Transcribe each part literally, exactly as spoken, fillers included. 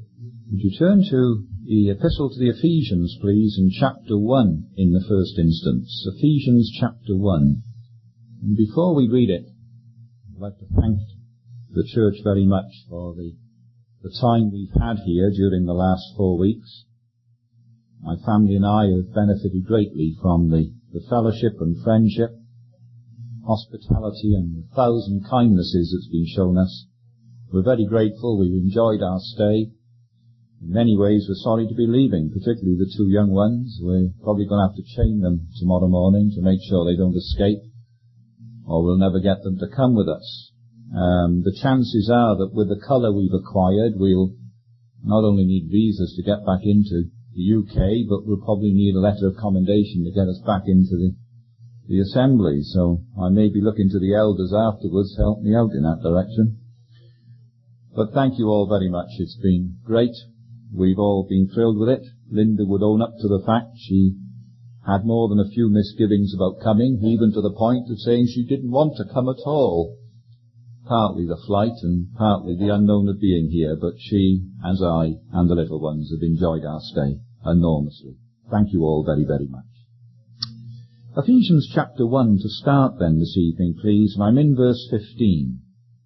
Would you turn to the Epistle to the Ephesians, please, in chapter one in the first instance. Ephesians chapter one. And before we read it, I'd like to thank the church very much for the, the time we've had here during the last four weeks. My family and I have benefited greatly from the, the fellowship and friendship, hospitality and the thousand kindnesses that's been shown us. We're very grateful. We've enjoyed our stay. In many ways, we're sorry to be leaving, particularly the two young ones. We're probably going to have to chain them tomorrow morning to make sure they don't escape, or we'll never get them to come with us. Um, the chances are that with the colour we've acquired, we'll not only need visas to get back into the U K, but we'll probably need a letter of commendation to get us back into the, the assembly. So I may be looking to the elders afterwards to help me out in that direction. But thank you all very much. It's been great. We've all been thrilled with it. Linda would own up to the fact she had more than a few misgivings about coming, even to the point of saying she didn't want to come at all. Partly the flight and partly the unknown of being here, but she, as I, and the little ones have enjoyed our stay enormously. Thank you all very, very much. Ephesians chapter one to start then this evening, please, and I'm in verse fifteen.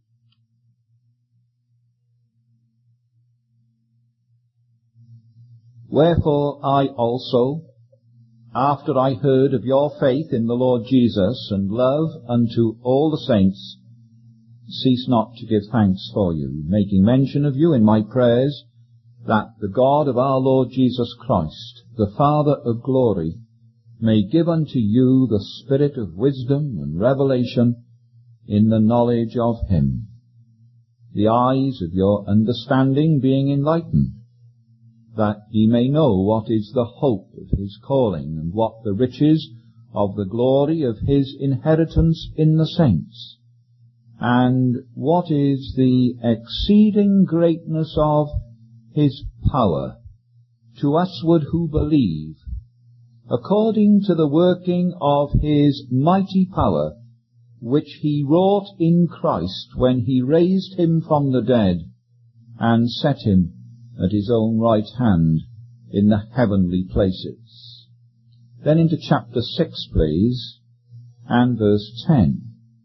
Wherefore I also, after I heard of your faith in the Lord Jesus and love unto all the saints, cease not to give thanks for you, making mention of you in my prayers, that the God of our Lord Jesus Christ, the Father of glory, may give unto you the spirit of wisdom and revelation in the knowledge of him, the eyes of your understanding being enlightened, that ye may know what is the hope of his calling, and what the riches of the glory of his inheritance in the saints, and what is the exceeding greatness of his power to usward who believe, according to the working of his mighty power, which he wrought in Christ when he raised him from the dead, and set him at his own right hand in the heavenly places. Then into chapter six, please, and verse ten.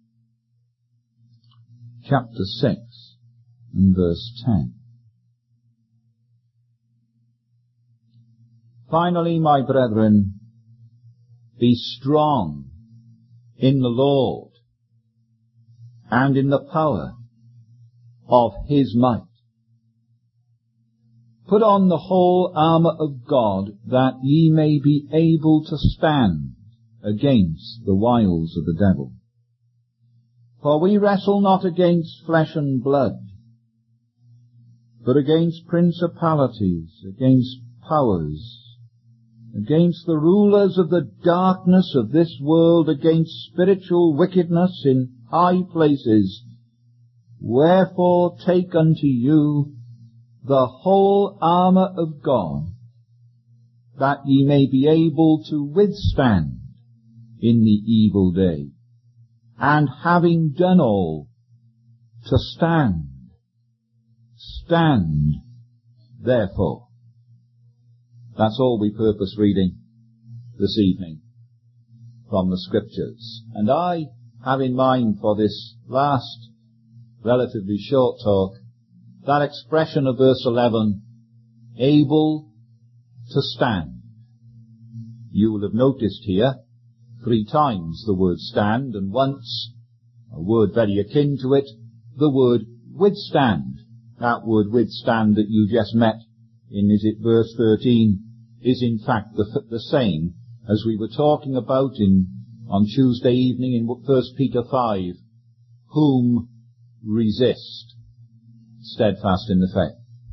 Chapter six and verse ten. Finally, my brethren, be strong in the Lord and in the power of his might. Put on the whole armour of God, that ye may be able to stand against the wiles of the devil. For we wrestle not against flesh and blood, but against principalities, against powers, against the rulers of the darkness of this world, against spiritual wickedness in high places. Wherefore take unto you the whole armour of God, that ye may be able to withstand in the evil day, and having done all, to stand. Stand, therefore. That's all we purpose reading this evening from the Scriptures. And I have in mind for this last relatively short talk that expression of verse eleven, able to stand. You will have noticed here three times the word stand, and once, a word very akin to it, the word withstand. That word withstand that you just met in, is it verse thirteen, is in fact the, the same as we were talking about in on Tuesday evening in First Peter five, whom resist, steadfast in the faith.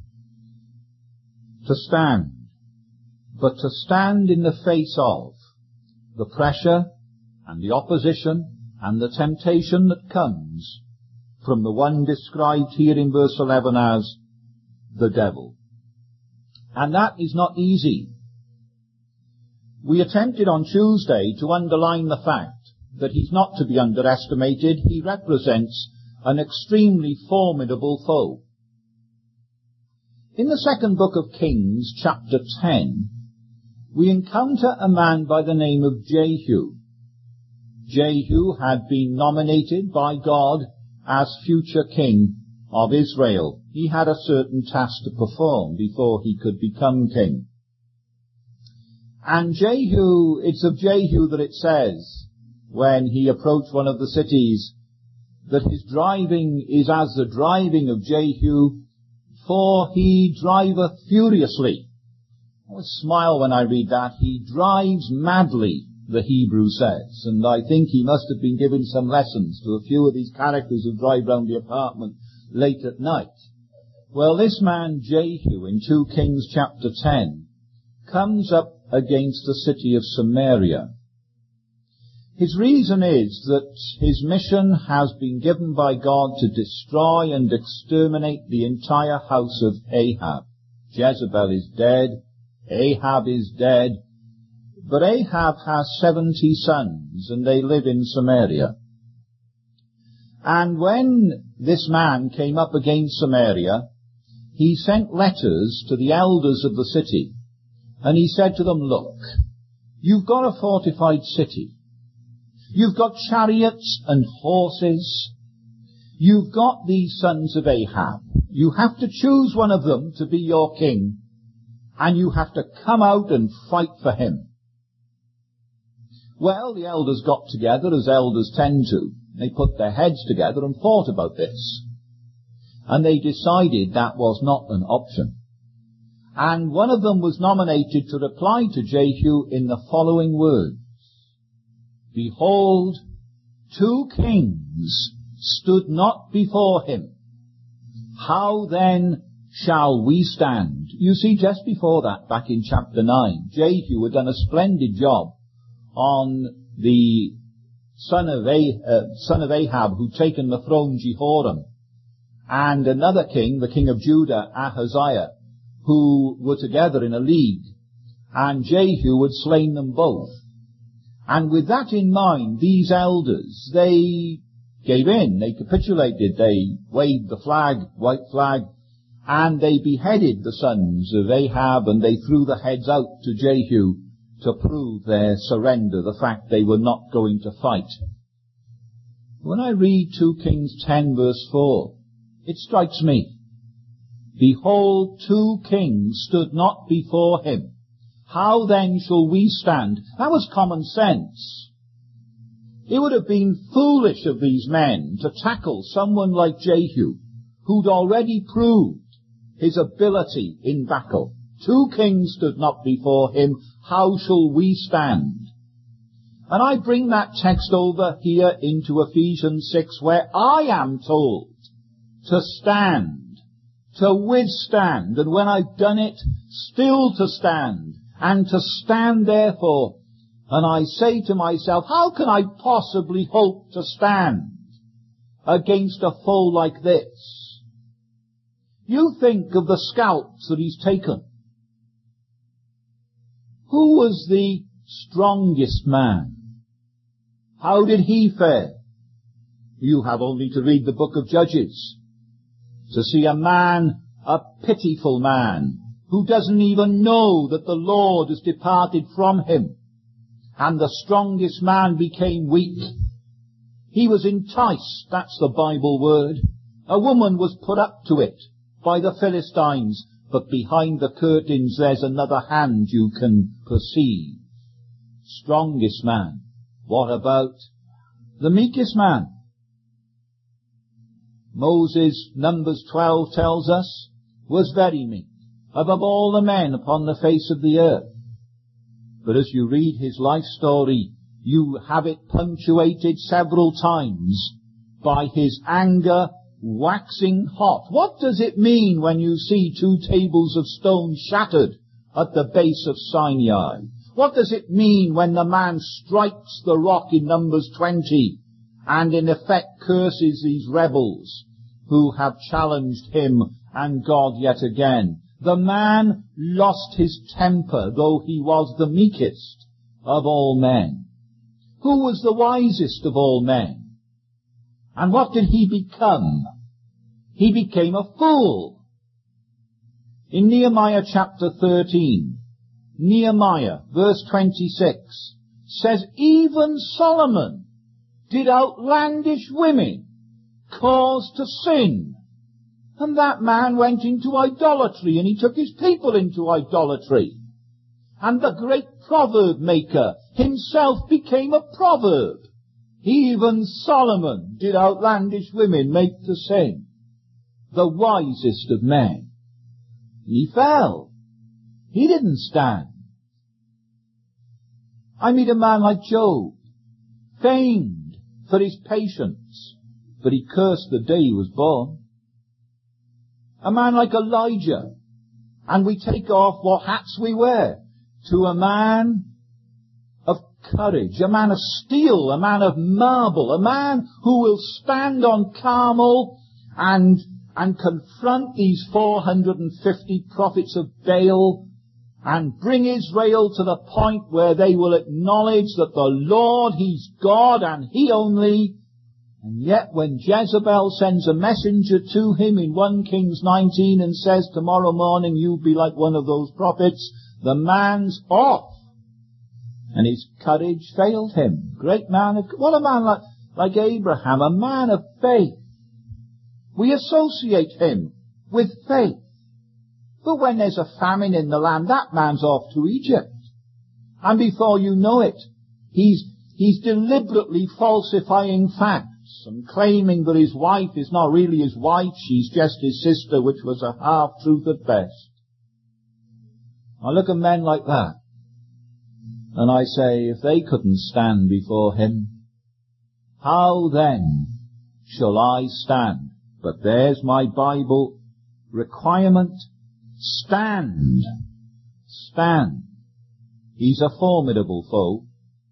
To stand, but to stand in the face of the pressure and the opposition and the temptation that comes from the one described here in verse eleven as the devil. And that is not easy. We attempted on Tuesday to underline the fact that he's not to be underestimated. He represents an extremely formidable foe. In the second book of Kings, chapter ten, we encounter a man by the name of Jehu. Jehu had been nominated by God as future king of Israel. He had a certain task to perform before he could become king. And Jehu, it's of Jehu that it says, when he approached one of the cities, that his driving is as the driving of Jehu, for he driveth furiously. I always smile when I read that. He drives madly, the Hebrew says, and I think he must have been giving some lessons to a few of these characters who drive round the apartment late at night. Well, this man Jehu in two Kings chapter ten comes up against the city of Samaria. His reason is that his mission has been given by God to destroy and exterminate the entire house of Ahab. Jezebel is dead, Ahab is dead, but Ahab has seventy sons, and they live in Samaria. And when this man came up against Samaria, he sent letters to the elders of the city, and he said to them, look, you've got a fortified city. You've got chariots and horses. You've got these sons of Ahab. You have to choose one of them to be your king, and you have to come out and fight for him. Well, the elders got together, as elders tend to. They put their heads together and thought about this. And they decided that was not an option. And one of them was nominated to reply to Jehu in the following words. Behold, two kings stood not before him. How then shall we stand? You see, just before that, back in chapter nine, Jehu had done a splendid job on the son of, ah- uh, son of Ahab who'd taken the throne, Jehoram, and another king, the king of Judah, Ahaziah, who were together in a league, and Jehu had slain them both. And with that in mind, these elders, they gave in, they capitulated, they waved the flag, white flag, and they beheaded the sons of Ahab, and they threw the heads out to Jehu to prove their surrender, the fact they were not going to fight. When I read two Kings ten verse four, it strikes me. Behold, two kings stood not before him. How then shall we stand? That was common sense. It would have been foolish of these men to tackle someone like Jehu, who'd already proved his ability in battle. Two kings stood not before him. How shall we stand? And I bring that text over here into Ephesians six, where I am told to stand, to withstand, and when I've done it, still to stand, and to stand therefore. And I say to myself, how can I possibly hope to stand against a foe like this? You think of the scalps that he's taken. Who was the strongest man? How did he fare? You have only to read the book of Judges to see a man, a pitiful man, who doesn't even know that the Lord has departed from him. And the strongest man became weak. He was enticed, that's the Bible word. A woman was put up to it by the Philistines, but behind the curtains there's another hand you can perceive. Strongest man. What about the meekest man? Moses, Numbers twelve tells us, was very meek, above all the men upon the face of the earth. But as you read his life story, you have it punctuated several times by his anger waxing hot. What does it mean when you see two tables of stone shattered at the base of Sinai? What does it mean when the man strikes the rock in Numbers twenty and in effect curses these rebels who have challenged him and God yet again? The man lost his temper, though he was the meekest of all men. Who was the wisest of all men? And what did he become? He became a fool. In Nehemiah chapter thirteen, Nehemiah, verse twenty-six, says, even Solomon did outlandish women cause to sin. And that man went into idolatry, and he took his people into idolatry. And the great proverb maker himself became a proverb. Even Solomon did outlandish women make to sin. The wisest of men. He fell. He didn't stand. I meet a man like Job, famed for his patience, but he cursed the day he was born. A man like Elijah, and we take off what hats we wear, to a man of courage, a man of steel, a man of marble, a man who will stand on Carmel and, and confront these four hundred fifty prophets of Baal and bring Israel to the point where they will acknowledge that the Lord, He's God and He only. And yet when Jezebel sends a messenger to him in First Kings nineteen and says, tomorrow morning you'll be like one of those prophets, the man's off. And his courage failed him. Great man of, what a man like, like Abraham, a man of faith. We associate him with faith. But when there's a famine in the land, that man's off to Egypt. And before you know it, he's, he's deliberately falsifying facts and claiming that his wife is not really his wife, she's just his sister, which was a half-truth at best. I look at men like that, and I say, if they couldn't stand before him, how then shall I stand? But there's my Bible requirement. Stand. Stand. He's a formidable foe.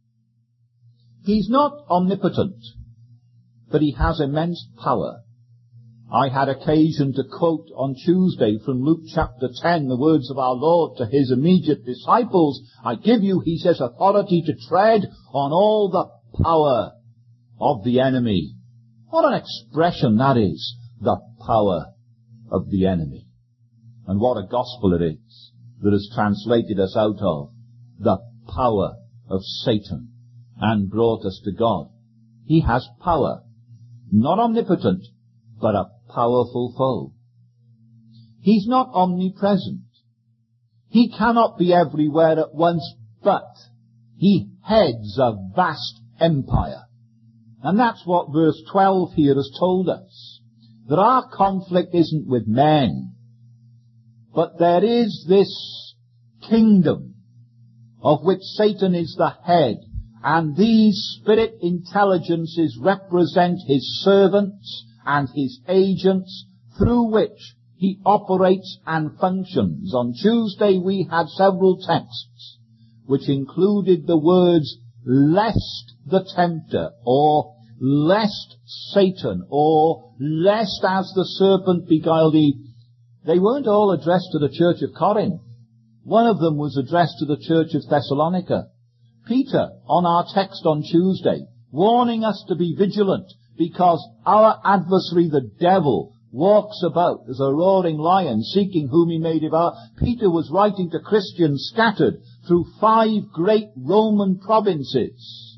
He's not omnipotent, but he has immense power. I had occasion to quote on Tuesday from Luke chapter ten the words of our Lord to his immediate disciples. I give you, he says, authority to tread on all the power of the enemy. What an expression that is, the power of the enemy. And what a gospel it is that has translated us out of the power of Satan and brought us to God. He has power, not omnipotent, but a powerful foe. He's not omnipresent. He cannot be everywhere at once, but he heads a vast empire. And that's what verse twelve here has told us. That our conflict isn't with men, but there is this kingdom of which Satan is the head, and these spirit intelligences represent his servants and his agents through which he operates and functions. On Tuesday we had several texts which included the words, lest the tempter, or lest Satan, or lest as the serpent beguiled Eve. They weren't all addressed to the church of Corinth. One of them was addressed to the church of Thessalonica. Peter, on our text on Tuesday, warning us to be vigilant, because our adversary, the devil, walks about as a roaring lion, seeking whom he may devour. Peter was writing to Christians scattered through five great Roman provinces.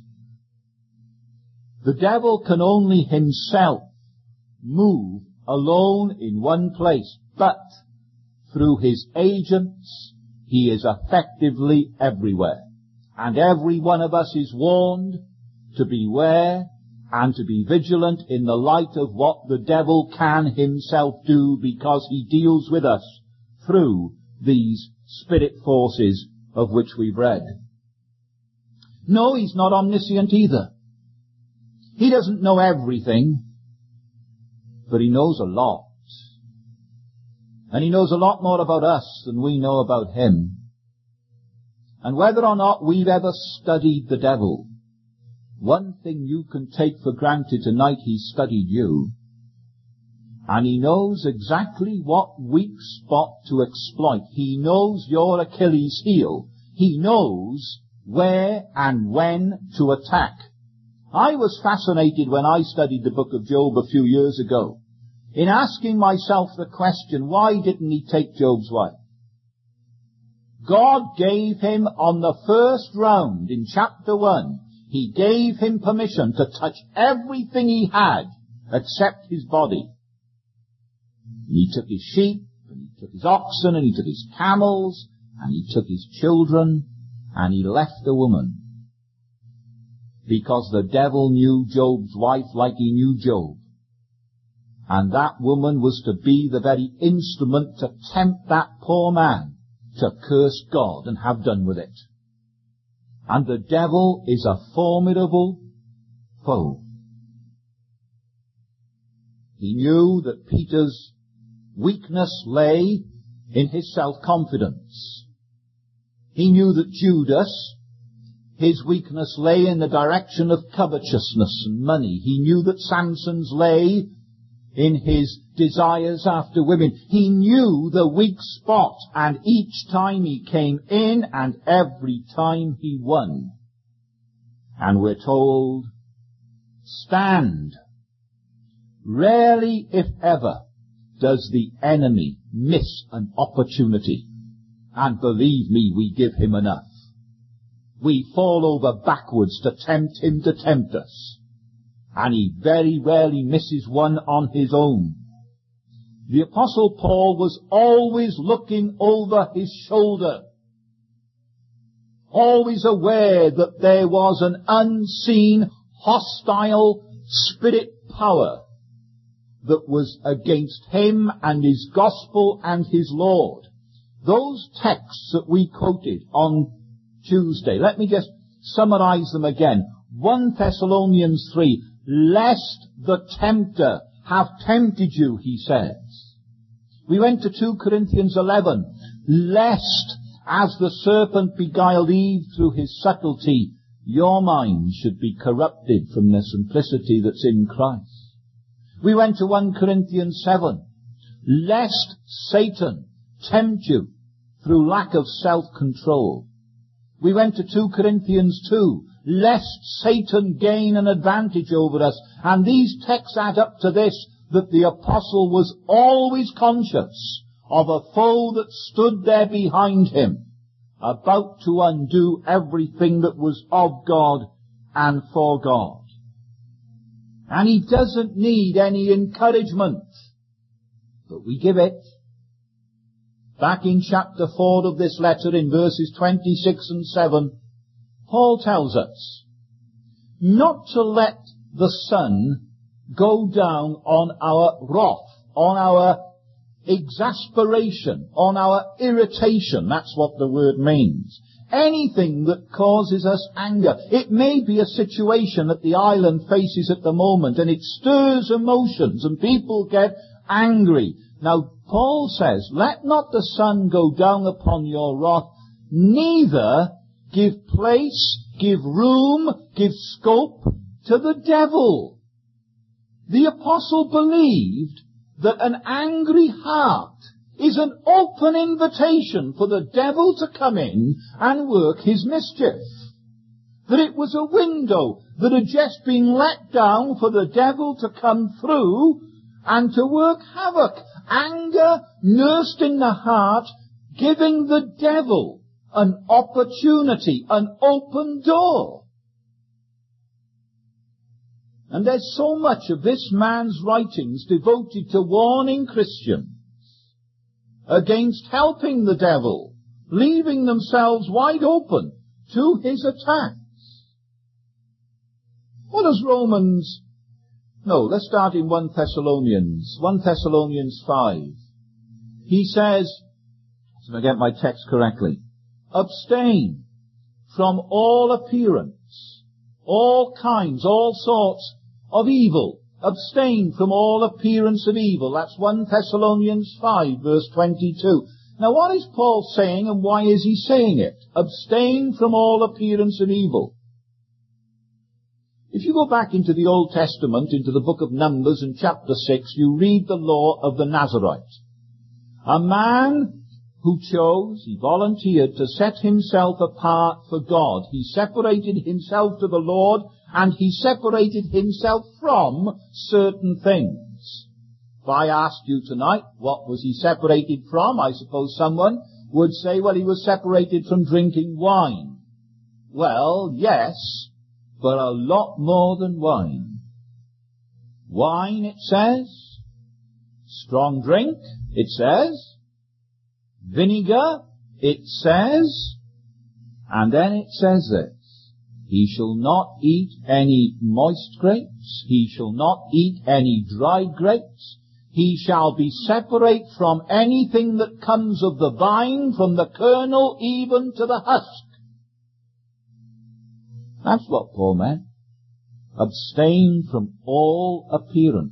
The devil can only himself move alone in one place, but through his agents he is effectively everywhere. And every one of us is warned to beware and to be vigilant in the light of what the devil can himself do, because he deals with us through these spirit forces of which we've read. No, he's not omniscient either. He doesn't know everything, but he knows a lot. And he knows a lot more about us than we know about him. And whether or not we've ever studied the devil, one thing you can take for granted tonight, he's studied you. And he knows exactly what weak spot to exploit. He knows your Achilles heel. He knows where and when to attack. I was fascinated when I studied the book of Job a few years ago. in asking myself the question, why didn't he take Job's wife? God gave him on the first round in chapter one, he gave him permission to touch everything he had except his body. He took his sheep, and he took his oxen, and he took his camels, and he took his children, and he left the woman. Because the devil knew Job's wife like he knew Job. And that woman was to be the very instrument to tempt that poor man to curse God and have done with it. And the devil is a formidable foe. He knew that Peter's weakness lay in his self-confidence. He knew that Judas, his weakness lay in the direction of covetousness and money. He knew that Samson's lay in his desires after women. He knew the weak spot, and each time he came in and every time he won. And we're told, stand. Rarely, if ever, does the enemy miss an opportunity. And believe me, we give him enough. We fall over backwards to tempt him to tempt us. And he very rarely misses one on his own. The Apostle Paul was always looking over his shoulder, always aware that there was an unseen, hostile spirit power that was against him and his gospel and his Lord. Those texts that we quoted on Tuesday, let me just summarize them again. First Thessalonians three, lest the tempter have tempted you, he says. We went to Second Corinthians eleven, lest as the serpent beguiled Eve through his subtlety, your mind should be corrupted from the simplicity that's in Christ. We went to First Corinthians seven, lest Satan tempt you through lack of self-control. We went to Second Corinthians two, lest Satan gain an advantage over us. And these texts add up to this, that the apostle was always conscious of a foe that stood there behind him, about to undo everything that was of God and for God. And he doesn't need any encouragement, but we give it. Back in chapter four of this letter, in verses twenty-six and seven, Paul tells us not to let the sun go down on our wrath, on our exasperation, on our irritation. That's what the word means. Anything that causes us anger. It may be a situation that the island faces at the moment, and it stirs emotions, and people get angry. Now, Paul says, let not the sun go down upon your wrath, neither give place, give room, give scope to the devil. The apostle believed that an angry heart is an open invitation for the devil to come in and work his mischief. That it was a window that had just been let down for the devil to come through and to work havoc. Anger nursed in the heart, giving the devil an opportunity, an open door. And there's so much of this man's writings devoted to warning Christians against helping the devil, leaving themselves wide open to his attacks. What does Romans... No, let's start in First Thessalonians. First Thessalonians five. He says, if I get my text correctly, abstain from all appearance, all kinds, all sorts of evil. Abstain from all appearance of evil. That's First Thessalonians five, verse twenty-two. Now what is Paul saying, and why is he saying it? Abstain from all appearance of evil. If you go back into the Old Testament, into the book of Numbers in chapter six, you read the law of the Nazarite. A man who chose, he volunteered to set himself apart for God. He separated himself to the Lord, and he separated himself from certain things. If I asked you tonight, what was he separated from? I suppose someone would say, well, he was separated from drinking wine. Well, yes, but a lot more than wine. Wine, it says. Strong drink, it says. Vinegar, it says. And then it says this. He shall not eat any moist grapes. He shall not eat any dried grapes. He shall be separate from anything that comes of the vine, from the kernel even to the husk. That's what Paul meant. Abstain from all appearance.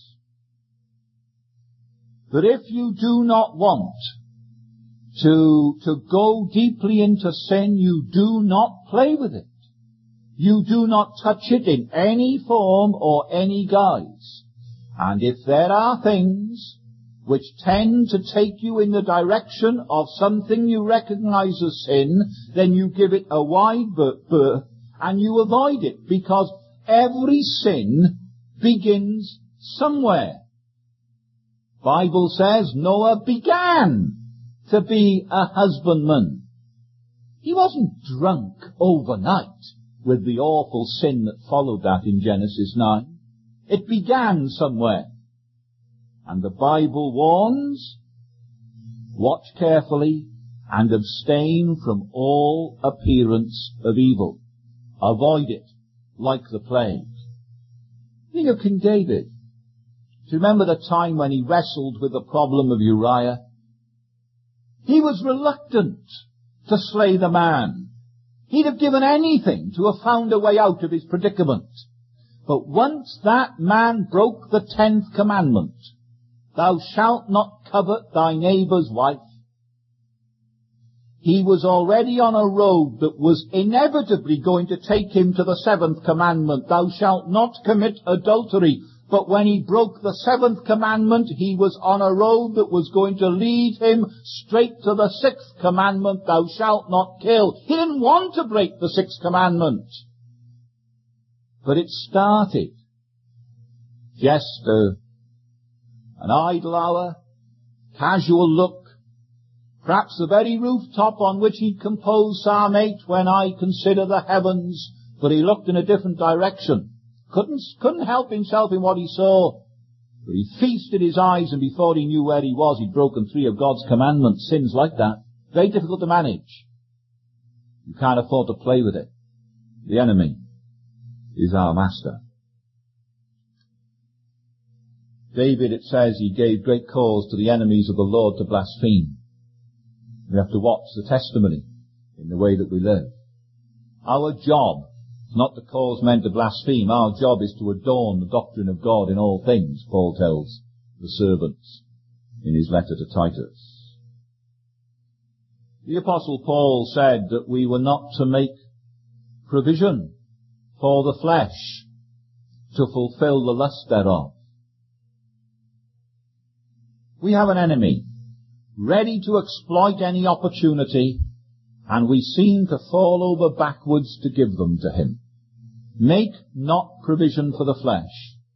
But if you do not want to, to go deeply into sin, you do not play with it. You do not touch it in any form or any guise. And if there are things which tend to take you in the direction of something you recognize as sin, then you give it a wide berth and you avoid it, because every sin begins somewhere. Bible says Noah began to be a husbandman. He wasn't drunk overnight with the awful sin that followed that in Genesis nine. It began somewhere. And the Bible warns, watch carefully and abstain from all appearance of evil. Avoid it like the plague. Think of King David. Do you remember the time when he wrestled with the problem of Uriah? He was reluctant to slay the man. He'd have given anything to have found a way out of his predicament. But once that man broke the tenth commandment, thou shalt not covet thy neighbour's wife, he was already on a road that was inevitably going to take him to the seventh commandment, thou shalt not commit adultery. But when he broke the seventh commandment, he was on a road that was going to lead him straight to the sixth commandment, thou shalt not kill. He didn't want to break the sixth commandment. But it started just a, an idle hour, casual look, perhaps the very rooftop on which he'd composed Psalm eight, when I consider the heavens, but he looked in a different direction. Couldn't, couldn't help himself in what he saw. But he feasted his eyes, and before he knew where he was, he'd broken three of God's commandments. Sins like that, very difficult to manage. You can't afford to play with it. The enemy is our master. David, it says, he gave great cause to the enemies of the Lord to blaspheme. We have to watch the testimony in the way that we live. Our job is not to cause men to blaspheme. Our job is to adorn the doctrine of God in all things, Paul tells the servants in his letter to Titus. The Apostle Paul said that we were not to make provision for the flesh to fulfill the lust thereof. We have an enemy ready to exploit any opportunity, and we seem to fall over backwards to give them to him. Make not provision for the flesh.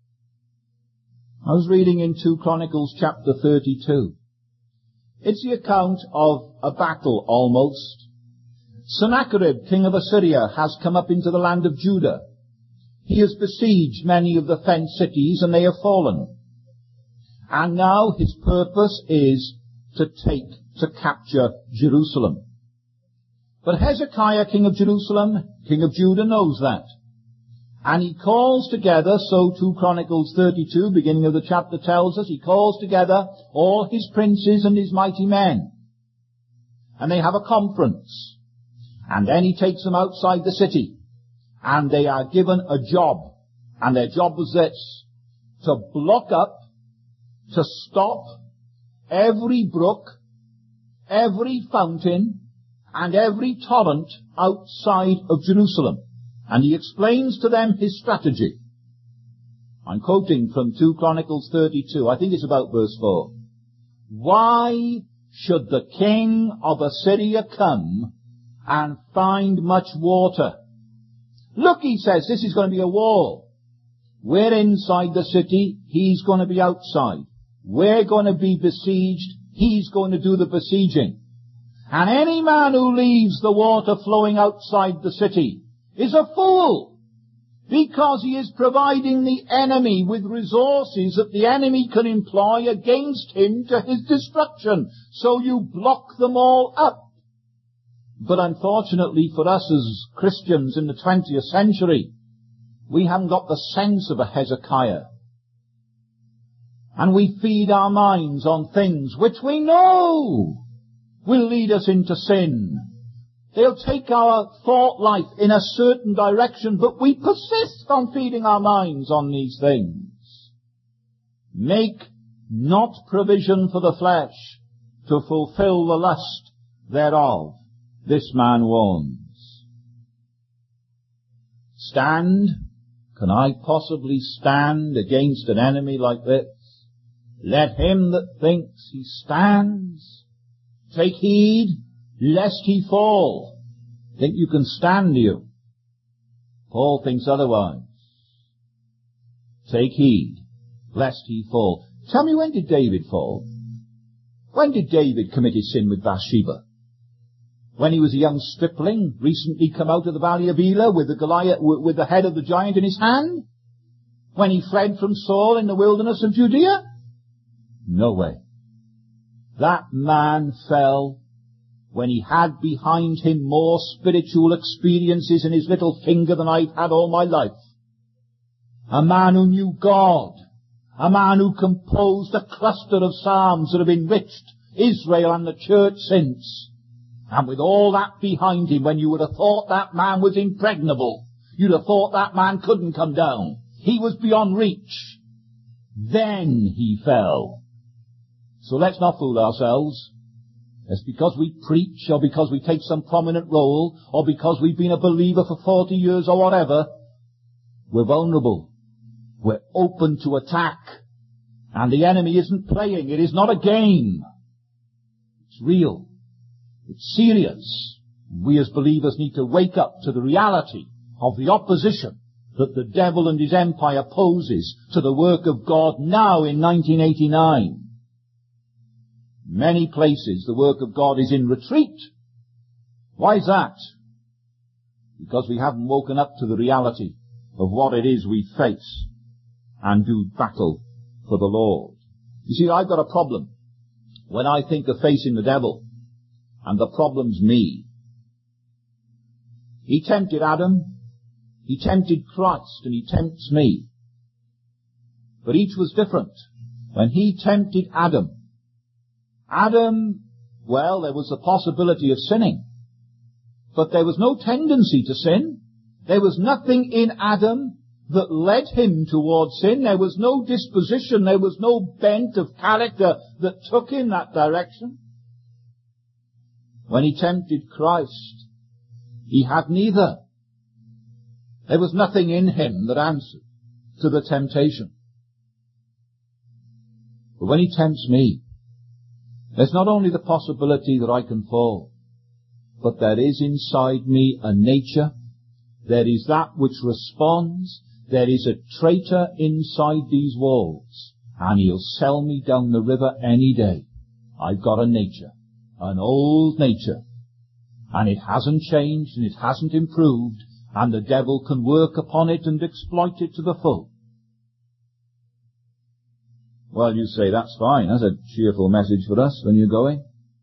I was reading in two Chronicles chapter thirty-two. It's the account of a battle almost. Sennacherib, king of Assyria, has come up into the land of Judah. He has besieged many of the fenced cities, and they have fallen. And now his purpose is to take, to capture Jerusalem. But Hezekiah, king of Jerusalem, king of Judah, knows that. And he calls together, so two Chronicles thirty-two, beginning of the chapter tells us, he calls together all his princes and his mighty men. And they have a conference. And then he takes them outside the city. And they are given a job. And their job was this: to block up, to stop every brook, every fountain, and every torrent outside of Jerusalem. And he explains to them his strategy. I'm quoting from two Chronicles thirty-two. I think it's about verse four. Why should the king of Assyria come and find much water? Look, he says, this is going to be a wall. We're inside the city, he's going to be outside. we're going to be besieged, he's going to do the besieging. And any man who leaves the water flowing outside the city is a fool, because he is providing the enemy with resources that the enemy can employ against him to his destruction. So you block them all up. But unfortunately for us as Christians in the twentieth century, we haven't got the sense of a Hezekiah. And we feed our minds on things which we know will lead us into sin. They'll take our thought life in a certain direction, but we persist on feeding our minds on these things. Make not provision for the flesh to fulfill the lust thereof, this man warns. Stand? Can I possibly stand against an enemy like this? Let him that thinks he stands take heed lest he fall. Think you can stand, you? Paul thinks otherwise. Take heed lest he fall. Tell me, when did David fall? When did David commit his sin with Bathsheba? When he was a young stripling, recently come out of the valley of Elah with the Goliath, with the head of the giant in his hand? When he fled from Saul in the wilderness of Judea? No way. That man fell when he had behind him more spiritual experiences in his little finger than I've had all my life. A man who knew God. A man who composed a cluster of psalms that have enriched Israel and the church since. And with all that behind him, when you would have thought that man was impregnable, you'd have thought that man couldn't come down. He was beyond reach. Then he fell. So let's not fool ourselves. It's because we preach, or because we take some prominent role, or because we've been a believer for forty years or whatever, we're vulnerable. We're open to attack. And the enemy isn't playing. It is not a game. It's real. It's serious. We as believers need to wake up to the reality of the opposition that the devil and his empire poses to the work of God now in nineteen eighty-nine. Many places the work of God is in retreat. Why is that? Because we haven't woken up to the reality of what it is we face and do battle for the Lord. You see, I've got a problem when I think of facing the devil, and the problem's me. He tempted Adam, he tempted Christ, and he tempts me. But each was different. When he tempted Adam, Adam, well, there was the possibility of sinning, but there was no tendency to sin. There was nothing in Adam that led him towards sin. There was no disposition, there was no bent of character that took him that direction. When he tempted Christ, he had neither. There was nothing in him that answered to the temptation. But when he tempts me, there's not only the possibility that I can fall, but there is inside me a nature. There is that which responds. There is a traitor inside these walls, and he'll sell me down the river any day. I've got a nature, an old nature, and it hasn't changed and it hasn't improved, and the devil can work upon it and exploit it to the full. Well, you say, that's fine. That's a cheerful message for us when you're going.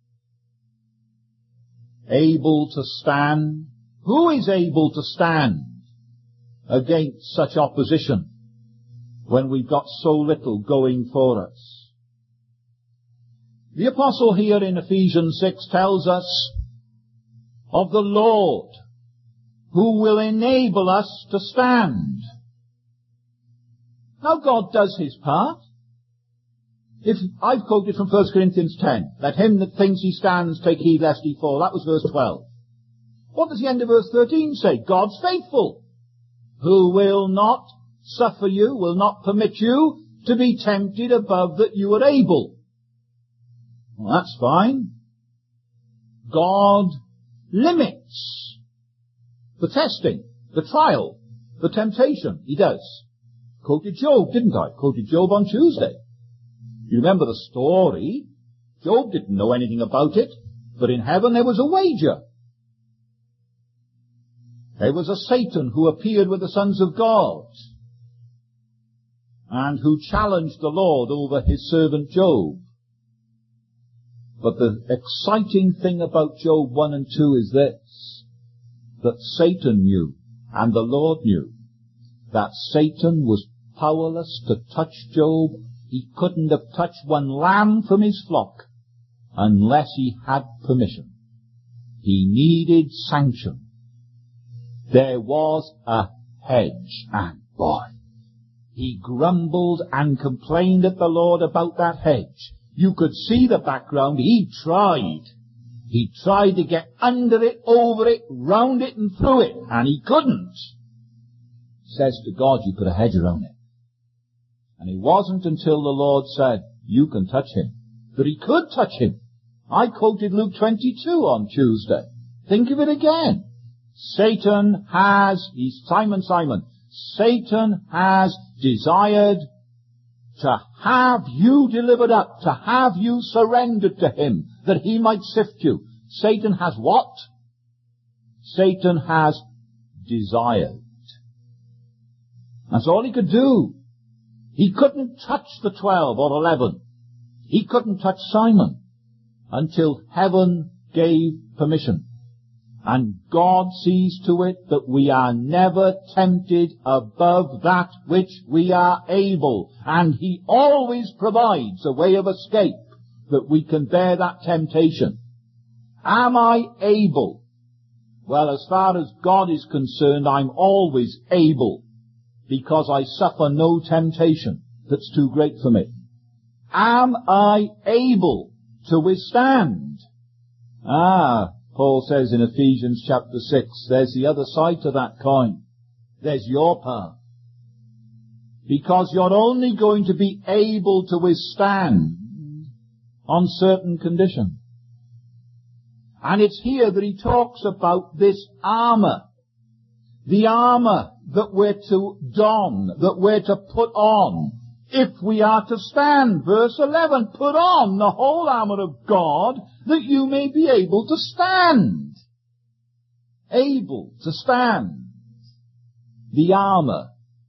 Able to stand. Who is able to stand against such opposition when we've got so little going for us? The apostle here in Ephesians six tells us of the Lord who will enable us to stand. Now God does his part. If I've quoted from First Corinthians ten, let him that thinks he stands take heed lest he fall. That was verse twelve. What does the end of verse thirteen say? God's faithful, who will not suffer you, will not permit you to be tempted above that you are able. Well, that's fine. God limits the testing, the trial, the temptation. He does. Quoted Job, didn't I? Quoted Job on Tuesday. You remember the story. Job didn't know anything about it, but in heaven there was a wager. There was a Satan who appeared with the sons of God and who challenged the Lord over his servant Job. But the exciting thing about Job one and two is this, that Satan knew, and the Lord knew, that Satan was powerless to touch Job. He couldn't have touched one lamb from his flock unless he had permission. He needed sanction. There was a hedge, and boy, he grumbled and complained at the Lord about that hedge. You could see the background. He tried. He tried to get under it, over it, round it and through it, and he couldn't. Says to God, you put a hedge around it. And it wasn't until the Lord said, you can touch him, that he could touch him. I quoted Luke twenty-two on Tuesday. Think of it again. Satan has, he's Simon, Simon, Satan has desired to have you delivered up, to have you surrendered to him, that he might sift you. Satan has what? Satan has desired. That's all he could do. He couldn't touch the twelve or eleven. He couldn't touch Simon until heaven gave permission. And God sees to it that we are never tempted above that which we are able. And he always provides a way of escape that we can bear that temptation. Am I able? Well, as far as God is concerned, I'm always able, because I suffer no temptation that's too great for me. Am I able to withstand? Ah, Paul says in Ephesians chapter six, there's the other side to that coin. There's your part. Because you're only going to be able to withstand on certain conditions. And it's here that he talks about this armor. The armor that we're to don, that we're to put on, if we are to stand. Verse eleven, put on the whole armor of God, that you may be able to stand. Able to stand. The armor.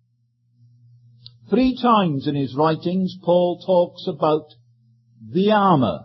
Three times in his writings, Paul talks about the armor.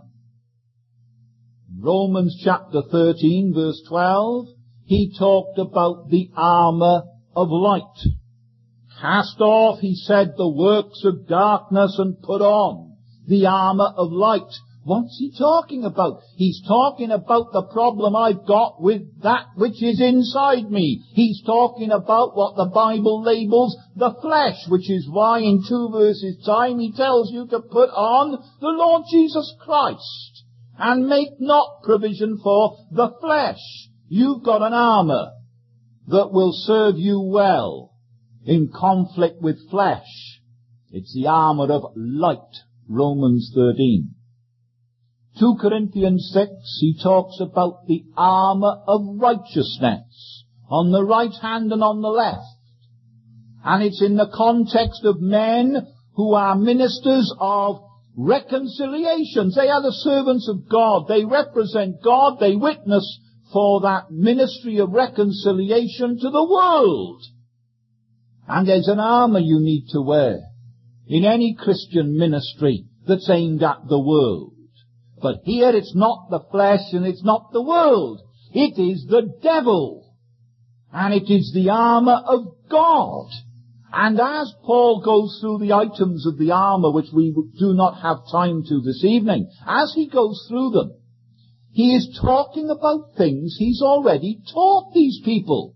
Romans chapter thirteen, verse twelve, he talked about the armor of light. Cast off, he said, the works of darkness and put on the armor of light. What's he talking about? He's talking about the problem I've got with that which is inside me. He's talking about what the Bible labels the flesh, which is why in two verses time he tells you to put on the Lord Jesus Christ and make not provision for the flesh. You've got an armor that will serve you well in conflict with flesh. It's the armor of light, Romans thirteen. two Corinthians six, he talks about the armor of righteousness on the right hand and on the left. And it's in the context of men who are ministers of reconciliation. They are the servants of God. They represent God. They witness for that ministry of reconciliation to the world. And there's an armor you need to wear in any Christian ministry that's aimed at the world. But here it's not the flesh and it's not the world. It is the devil. And it is the armor of God. And as Paul goes through the items of the armor, which we do not have time to this evening, as he goes through them, he is talking about things he's already taught these people.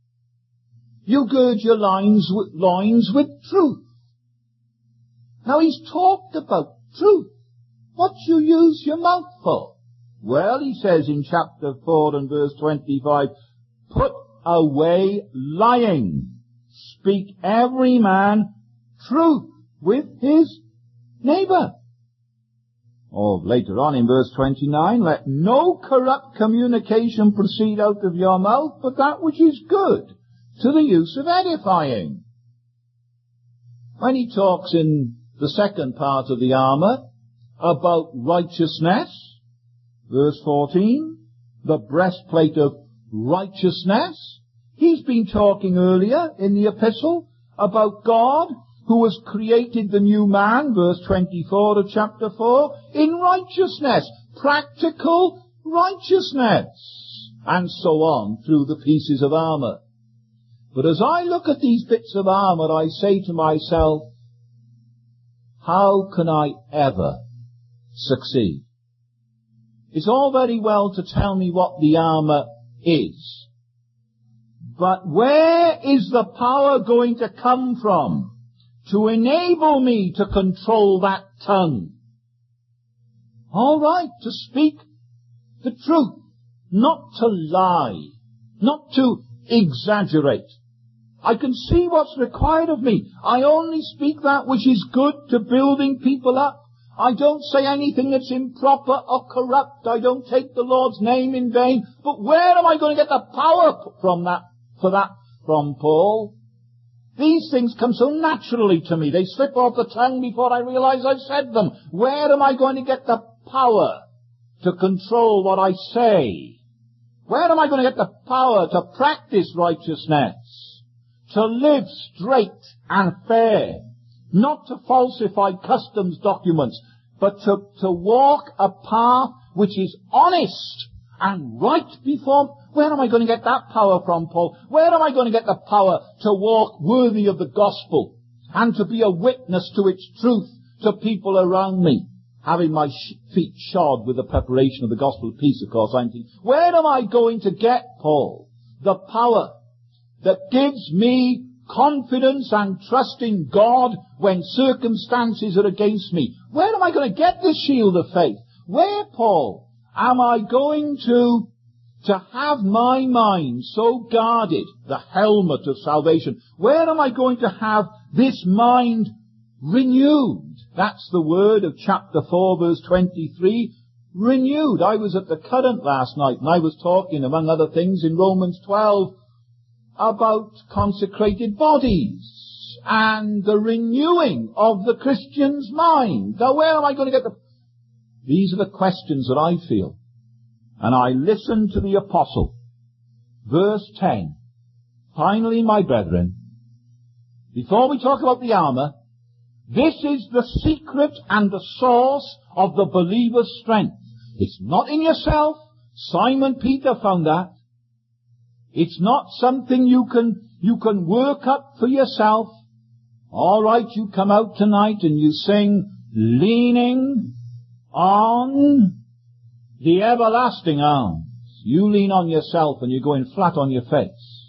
You gird your loins with, loins with truth. Now he's talked about truth. What you use your mouth for? Well, he says in chapter four and verse twenty-five, put away lying. Speak every man truth with his neighbor. Or later on in verse twenty-nine, let no corrupt communication proceed out of your mouth, but that which is good, to the use of edifying. When he talks in the second part of the armour, about righteousness, verse fourteen, the breastplate of righteousness. He's been talking earlier in the epistle about God who has created the new man, verse twenty-four of chapter four, in righteousness, practical righteousness, and so on through the pieces of armour. But as I look at these bits of armour, I say to myself, how can I ever succeed? It's all very well to tell me what the armour is, but where is the power going to come from to enable me to control that tongue? All right, to speak the truth, not to lie, not to exaggerate. I can see what's required of me. I only speak that which is good to building people up. I don't say anything that's improper or corrupt. I don't take the Lord's name in vain. But where am I going to get the power from that, for that from, Paul? These things come so naturally to me. They slip off the tongue before I realize I've said them. Where am I going to get the power to control what I say? Where am I going to get the power to practice righteousness? To live straight and fair? Not to falsify customs documents, but to, to walk a path which is honest and right before. Where am I going to get that power from, Paul? Where am I going to get the power to walk worthy of the gospel and to be a witness to its truth to people around me? Having my sh- feet shod with the preparation of the gospel of peace, of course, I'm thinking, where am I going to get, Paul, the power that gives me confidence and trust in God when circumstances are against me? Where am I going to get this shield of faith? Where, Paul, am I going to, to have my mind so guarded, the helmet of salvation? Where am I going to have this mind renewed? That's the word of chapter four, verse twenty-three. Renewed. I was at the Current last night and I was talking, among other things, in Romans twelve, about consecrated bodies and the renewing of the Christian's mind. Now, where am I going to get the... These are the questions that I feel. And I listen to the apostle. Verse ten. Finally, my brethren, before we talk about the armour, this is the secret and the source of the believer's strength. It's not in yourself. Simon Peter found that. It's not something you can, you can work up for yourself. All right, you come out tonight and you sing, leaning on the everlasting arms. You lean on yourself and you're going flat on your face.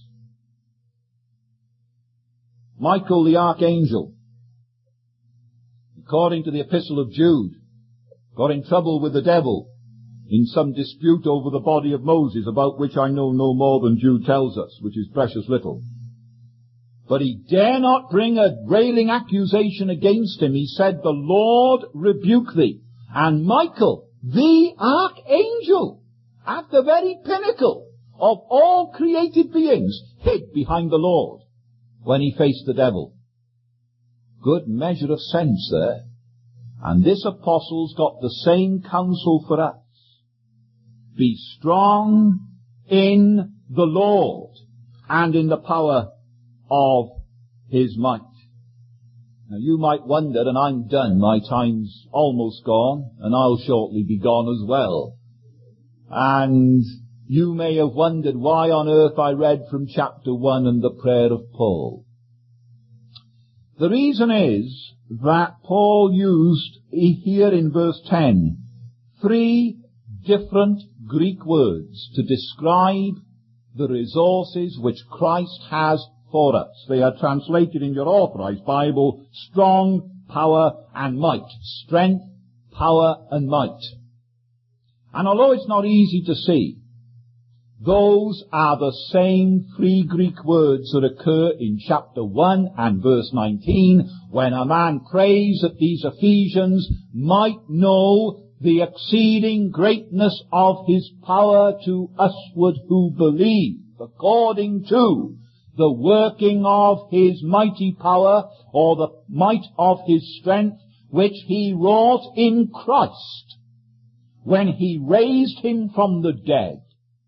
Michael the archangel, according to the epistle of Jude, got in trouble with the devil in some dispute over the body of Moses, about which I know no more than Jude tells us, which is precious little. But he dare not bring a railing accusation against him. He said, the Lord rebuke thee. And Michael, the archangel, at the very pinnacle of all created beings, hid behind the Lord when he faced the devil. Good measure of sense there. And this apostle's got the same counsel for us. Be strong in the Lord and in the power of his might. Now you might wonder, and I'm done, my time's almost gone, and I'll shortly be gone as well. And you may have wondered why on earth I read from chapter one and the prayer of Paul. The reason is that Paul used here in verse ten three different Greek words to describe the resources which Christ has for us. They are translated in your Authorized Bible, strong, power, and might. Strength, power, and might. And although it's not easy to see, those are the same three Greek words that occur in chapter one and verse nineteen, when a man prays that these Ephesians might know the exceeding greatness of his power to usward who believe, according to the working of his mighty power, or the might of his strength, which he wrought in Christ, when he raised him from the dead,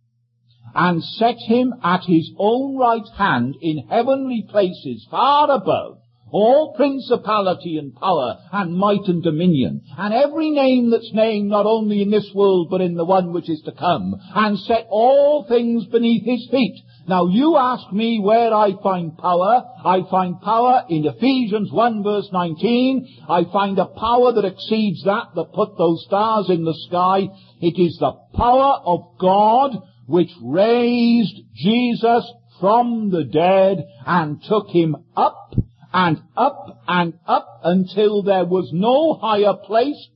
and set him at his own right hand in heavenly places far above all principality and power and might and dominion, and every name that's named not only in this world but in the one which is to come, and set all things beneath his feet. Now you ask me where I find power. I find power in Ephesians one verse nineteen. I find a power that exceeds that that put those stars in the sky. It is the power of God which raised Jesus from the dead and took him up and up and up until there was no higher place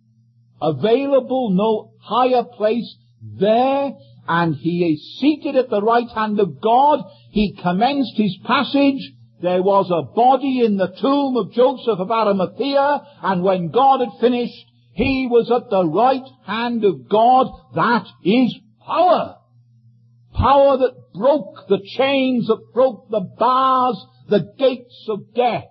available, no higher place there, and he is seated at the right hand of God. He commenced his passage. There was a body in the tomb of Joseph of Arimathea, and when God had finished, he was at the right hand of God. That is power. Power that broke the chains, that broke the bars, the gates of death.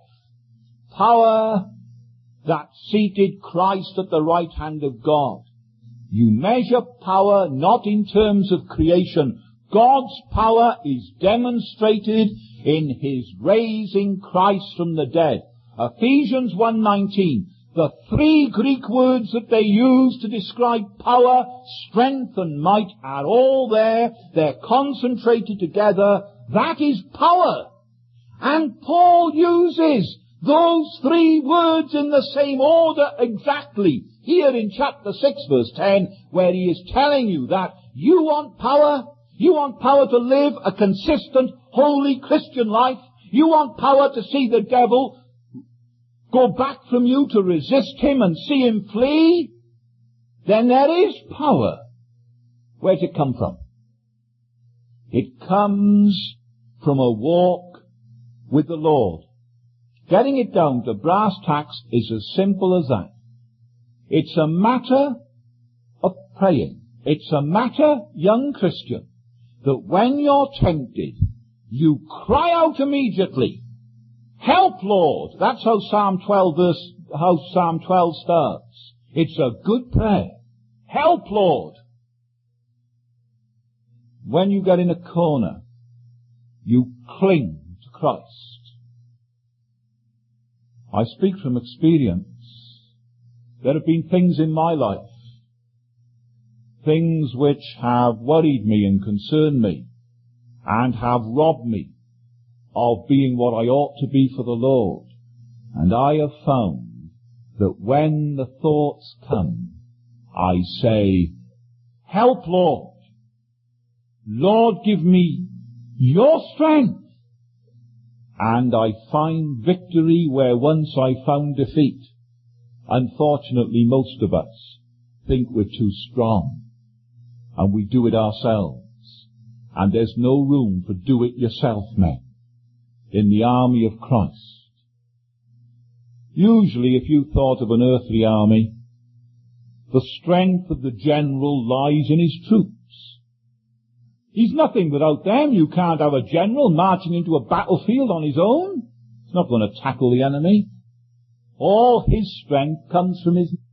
Power that seated Christ at the right hand of God. You measure power not in terms of creation. God's power is demonstrated in his raising Christ from the dead. Ephesians one nineteen. The three Greek words that they use to describe power, strength and might are all there. They're concentrated together. That is power. And Paul uses those three words in the same order exactly here in chapter six verse ten, where he is telling you that you want power. You want power to live a consistent, holy Christian life. You want power to see the devil go back from you, to resist him and see him flee. Then there is power. Where's it come from? It comes from a walk with the Lord. Getting it down to brass tacks is as simple as that. It's a matter of praying. It's a matter, young Christian, that when you're tempted, you cry out immediately, "Help, Lord." That's how Psalm twelve verse, how Psalm twelve starts. It's a good prayer. "Help, Lord." When you get in a corner, you cling to Christ. I speak from experience. There have been things in my life, things which have worried me and concerned me, and have robbed me of being what I ought to be for the Lord. And I have found that when the thoughts come, I say, "Help, Lord. Lord, give me your strength." And I find victory where once I found defeat. Unfortunately, most of us think we're too strong, and we do it ourselves. And there's no room for do-it-yourself men in the army of Christ. Usually, if you thought of an earthly army, the strength of the general lies in his troops. He's nothing without them. You can't have a general marching into a battlefield on his own. He's not going to tackle the enemy. All his strength comes from his